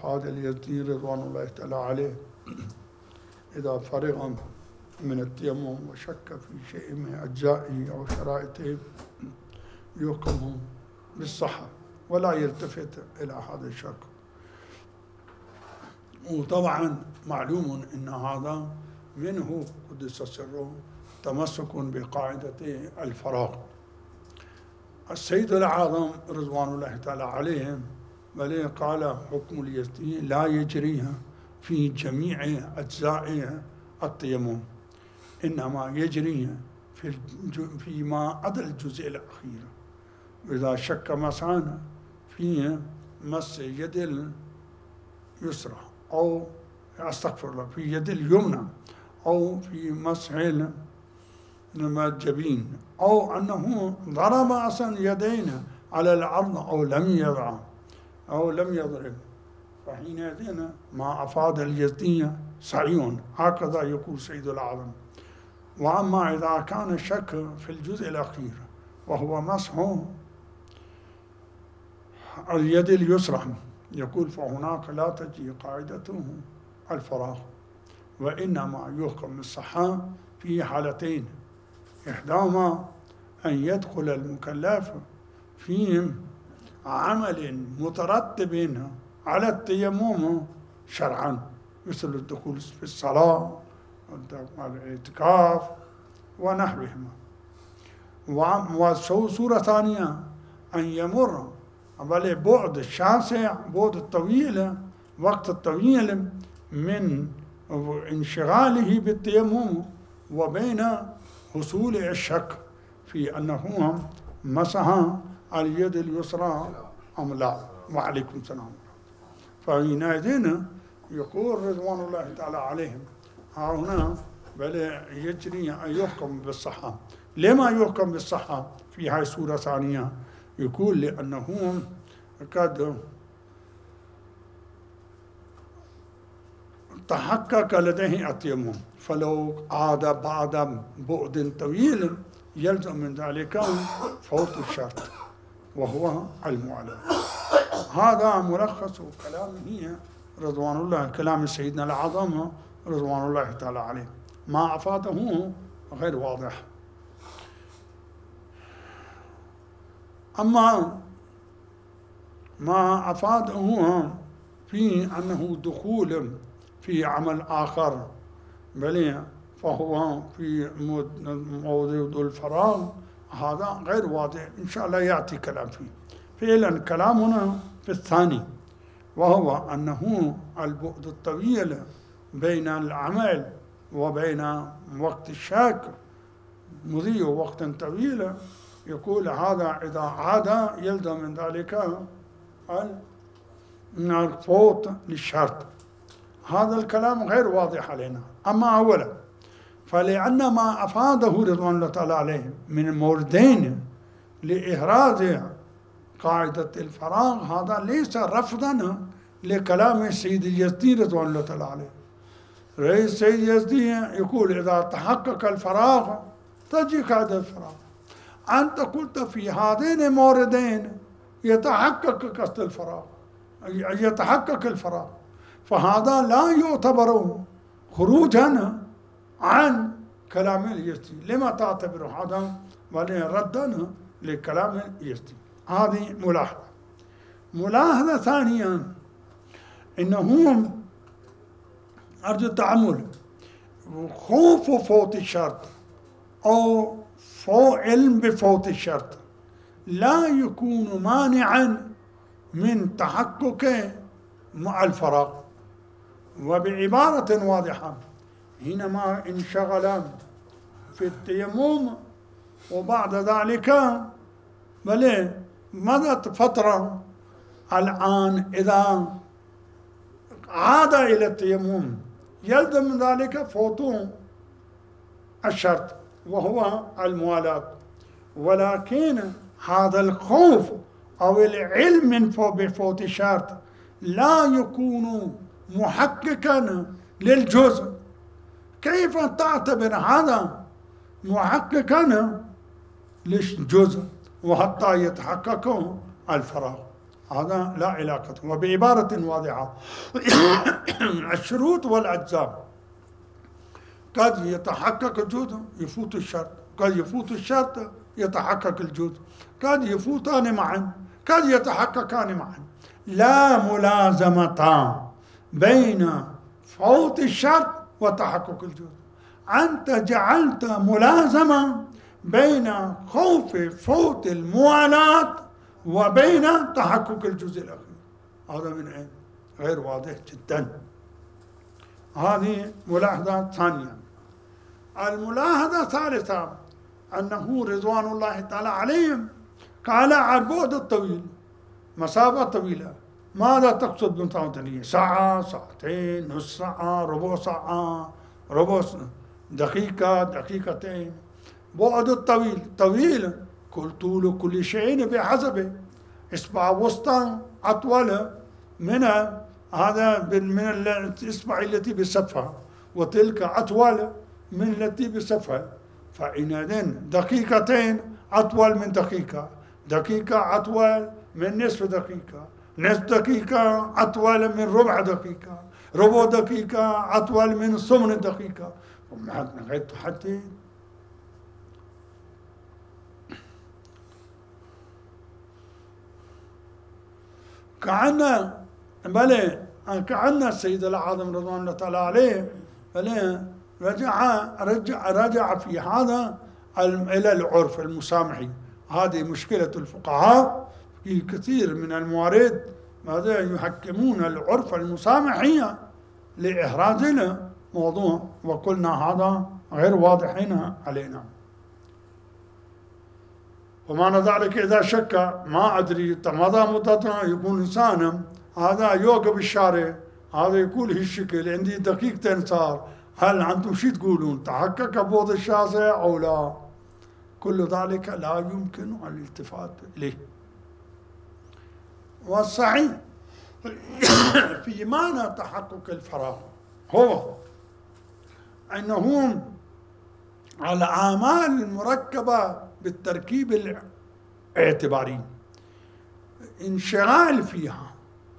هذا اليزدي رضوان الله تعالى عليه إذا فرغ من التيمم وشك في شيء من أجزائه أو شرائطه يحكم بالصحة ولا يلتفت إلى هذا الشك. وطبعا معلوم أن هذا منه قدس سره تمسك بقاعدة الفراغ. السيد الأعظم رضوان الله تعالى عليهم بل قال حكم اليزدي لا يجريها في جميع أجزاء التيمم، إنما يجري فيما عدا الجزء الأخير. وإذا شك مثلا في مس يد اليسرى أو أستغفر الله في يد اليمنى أو في مسح الجبين أو أنه ضرب أصلا يدينا على الأرض أو لم يضع أو لم يضرب، فحينئذ ما أفاد اليزدية صحيح، هكذا يقول سيد الأعظم. وأما إذا كان الشك في الجزء الأخير وهو مسح اليد اليسرى يقول فهناك لا تجي قاعدته الفراغ، وإنما يحكم بالصحة في حالتين: إحداهما أن يدخل المكلف في عمل مترتب على التيمم شرعا مثل الدخول في الصلاة والاعتكاف ونحوهما، وصورة ثانية أن يمر بعد الشاسع بعد الطويل وقت الطويل من انشغاله بالتيمم وبين حصول الشك في أنه مسح اليد اليسرى أم لا. وعليكم السلام. فحينئذ يقول رضوان الله تعالى عليهم ها هنا بل يجري أن يحكم بالصحة. لما يحكم بالصحة في هذه السورة الثانية؟ يقول لأنه قد تحقق لديه التيمم، فلو عاد بعد بعد طويل يلزم من ذلك فوت الشرط وهو المعالجة. هذا ملخص كلامه رضوان الله، كلام سيدنا الأعظم رضوان الله تعالى عليه. ما أفاده غير واضح. أما ما أفاده في أنه دخول في عمل آخر بل فهو في موضوع الفراغ، هذا غير واضح، إن شاء الله يأتي كلام فيه. فعلا كلامنا في الثاني وهو أنه البعد الطويل بين العمل وبين وقت الشك مضي وقت طويل، يقول هذا إذا عاد يلزم من ذلك الفوت للشرط. هذا الكلام غير واضح علينا. أما أولا فلأن ما أفاده رضوان الله تعالى عليه من موردين لإحراز قاعدة الفراغ هذا ليس رفضا لكلام السيد اليزدي رضوان الله تعالى عليه. رئيس السيد اليزدي يقول إذا تحقق الفراغ تجي قاعدة الفراغ. أنت قلت في هذين الموردين يتحقق قصد الفراغ، يتحقق الفراغ، فهذا لا يعتبر خروجا عن كلام اليزدي. لما تعتبر هذا ردا لكلام اليزدي؟ هذه ملاحظة. ملاحظة ثانية إنه أرجو التأمل، خوف فوت الشرط أو علم بفوت الشرط لا يكون مانعا من تحقق مع الفراغ. وبعبارة واضحة حينما انشغل في التيمم وبعد ذلك بل مضت فترة، الآن إذا عاد إلى التيمم يلزم من ذلك فوت الشرط وهو الموالاة. ولكن هذا الخوف أو العلم من بفوت الشرط لا يكون محققا للجزء. كيف تعتبر هذا محققا للجزء وحتى يتحقق الفراغ؟ هذا لا علاقة. وبعبارة واضحة الشروط والأجزاء قد يتحقق الجزء يفوت الشرط، قد يفوت الشرط يتحقق الجزء، قد يفوتان معا، قد يتحققان معا. لا ملازمة بين فوت الشرط وتحقق الجزء. أنت جعلت ملازمة بين خوف فوت الموالاة وبين تحقق الجزء الأخير. هذا من أين؟ غير واضح جدا. هذه ملاحظة ثانية. الملاحظة الثالثة أنه رضوان الله تعالى عليهم قال على البعد الطويل، مسافة طويلة. ماذا تقصد بمسافة طويلة؟ ساعة، ساعتين، نصف ساعة، ربع ساعة، ربع دقيقة، دقيقتين. بعد الطويل، طويل كل طول كل شيء بحسبه. إصبع وسطى أطول من هذا من الإصبع التي بصفها، وتلك أطول من التي بصفها. فإذن دقيقتين أطول من دقيقة، دقيقة أطول من نصف دقيقة، نصف دقيقة أطول من ربع دقيقة، ربع دقيقة أطول من ثمن دقيقة. غير تحديد. كأن بلى كأن السيد الأعظم رضوان الله تعالى عليه بلى رجع في هذا إلى العرف المسامحي. هذه مشكلة الفقهاء في كثير من الموارد، ماذا يحكمون العرف المسامحي لإحراز موضوع، وقلنا هذا غير واضح هنا علينا. ومعنى ذلك إذا شك ما أدري ماذا مدتنا يكون إنسانا هذا يوقف الشارع، هذا يقول هي الشكل عندي دقيقتين صار، هل أنتم شو تقولون؟ تحقق بعد الشاسع أو لا؟ كل ذلك لا يمكن الالتفات إليه. والصحيح في معنى تحقق الفراغ هو أنه الأعمال المركبة بالتركيب الاعتباري انشغال فيها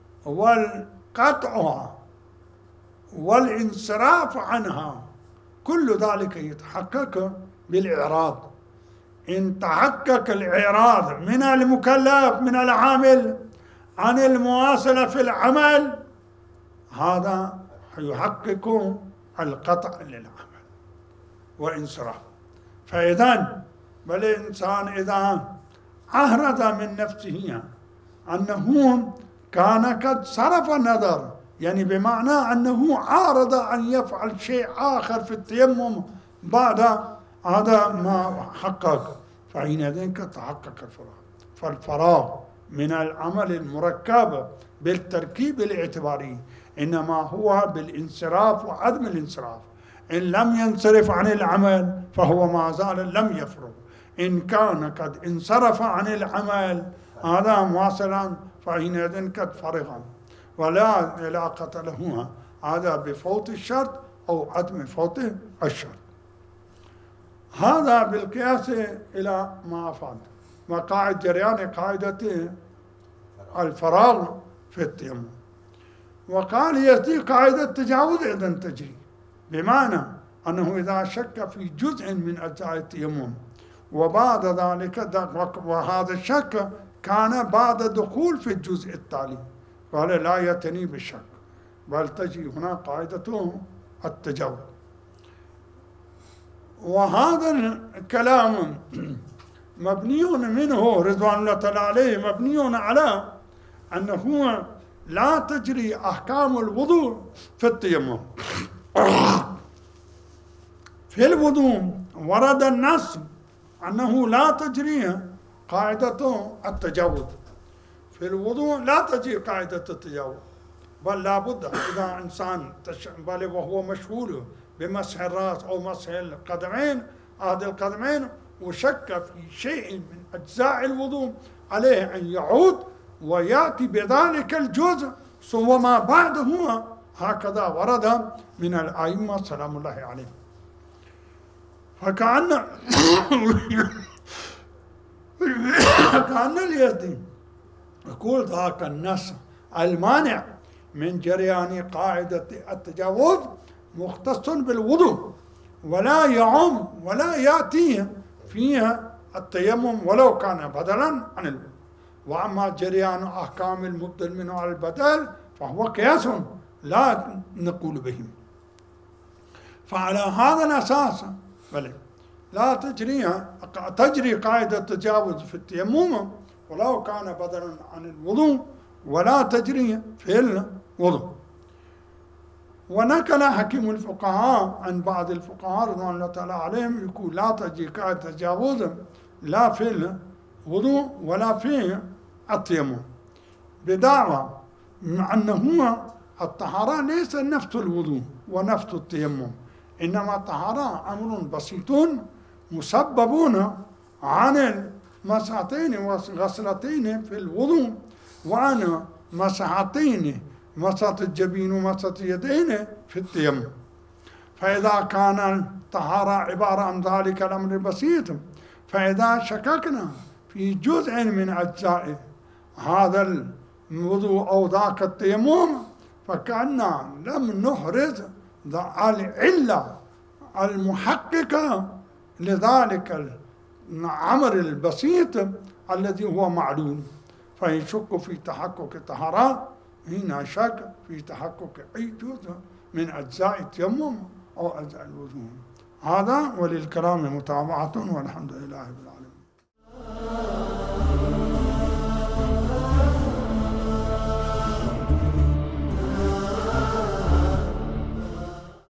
والقطعها والانصراف عنها، كل ذلك يتحقق بالإعراض. إن تحقق الإعراض من المكلف من العامل عن المواصلة في العمل، هذا يحقق القطع للعمل وانصراف. فإذا بل الإنسان إذا أهرز من نفسه أنه كان قد صرف النظر، يعني بمعنى أنه عارض أن يفعل شيء آخر في التيمم بعد هذا ما حقق، فحينئذ قد تحقق الفراغ. فالفراغ من العمل المركب بالتركيب الاعتباري إنما هو بالانصراف وعدم الانصراف. إن لم ينصرف عن العمل فهو ما زال لم يفرغ، إن كان قد انصرف عن العمل هذا مواصلا فحينئذ قد فرغ، ولا علاقة له هذا بفوت الشرط أو عدم فوت الشرط. هذا بالقياس إلى ما أفاد. وقاعد جريان قاعدة الفراغ في التيمم. وقال يأتي قاعدة التجاوز إذا تجري، بمعنى أنه إذا شك في جزء من أجزاء التيمم وبعد ذلك وهذا الشك كان بعد دخول في الجزء التالي، قال لا يتني بالشك بل تجي هنا قاعدة التجاوز. وهذا الكلام مبني منه رضوان الله تعالى عليه مبني على أنه لا تجري أحكام الوضوء في التيمم. في الوضوء ورد النص أنه لا تجري قاعدة التجاوز، في الوضوء لا تجري قاعدة التجاوز، بل لابد إذا إنسان بل وهو مشغول بمسح الرأس أو مسح القدمين هذه القدمين وشك في شيء من أجزاء الوضوء عليه أن يعود ويأتي بذلك الجزء ثم ما بعده، هكذا ورد من الأئمة سلام الله عليهم. فكأن اليدين يقول ذاك النص المانع من جريان قاعدة التجاوز مختص بالوضوء ولا يعم ولا يأتي فيها التيمم ولو كان بدلا عن الوضوء. وأما جريان أحكام المبدل منه على البدل فهو قياس لا نقول به. فعلى هذا الأساس لا تجري قاعدة التجاوز في التيمم ولو كان بدلا عن الوضوء ولا تجري في الوضوء. ونقل حكيم الفقهاء عن بعض الفقهاء رضوان الله تعالى عليهم يقول لا تجري قاعدة التجاوز لا في الوضوء ولا في التيمم، بدعوى أنه الطهارة ليس نفس الوضوء ونفس التيمم، إنما الطهارة أمر بسيط مسببون عن المسحتين وغسلتين في الوضوء وعن مسحتين مسحة الجبين ومسحة اليدين في التيمم. فإذا كان الطهارة عبارة عن ذلك الأمر البسيط، فإذا شككنا في جزء من أجزاء هذا الوضوء أو ذاك التيمم فكأننا لم نحرز العلة المحققة لذلك الأمر البسيط الذي هو معلوم. فيشك في تحقق الطهارة هنا شك في تحقق أي جزء من أجزاء التيمم أو أجزاء الوضوء. هذا وللكلام متابعة والحمد لله رب العالمين.